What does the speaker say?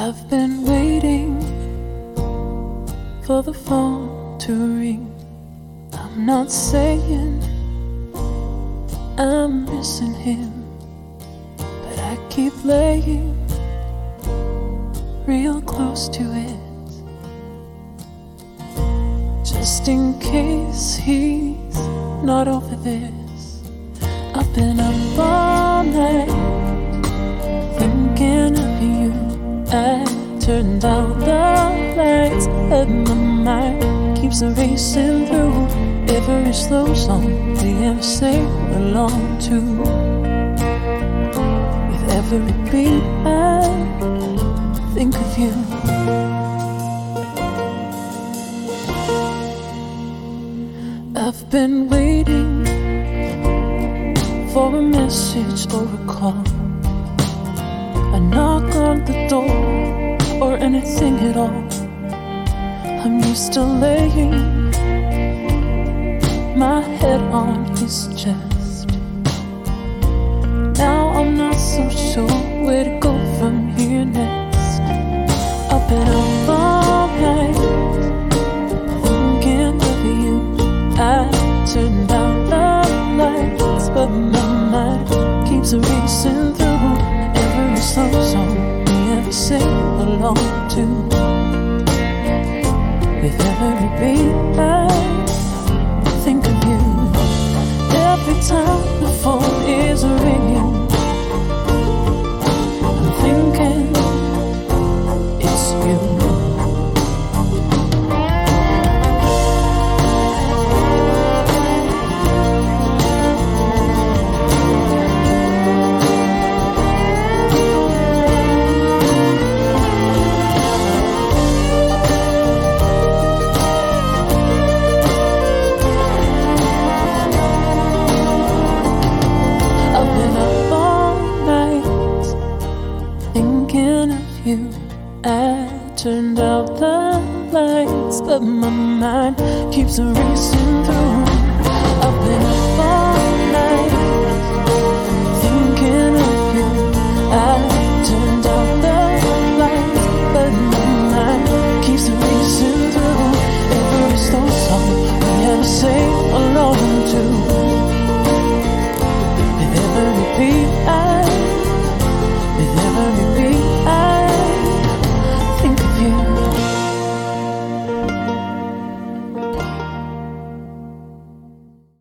I've been waiting for the phone to ring. I'm not saying I'm missing him, but I keep laying real close to it, just in case he's not over this. I've been up all night thinking of you. I turned out the lights, but my mind keeps racing through every slow song we ever sing along to. With every beat I think of you. I've been waiting for a message or a call, a knock on the door, or anything at all. I'm used to laying my head on his chest. Now I'm not so sure where to go from here next. I've been up all night thinking of you. I turned out the lights, but my mind keeps racing through every slow song we ever sing along to. With every beat I think of you. Every time the phone is ringing, I'm thinking it's you. You. I turned out the lights, but my mind keeps ringing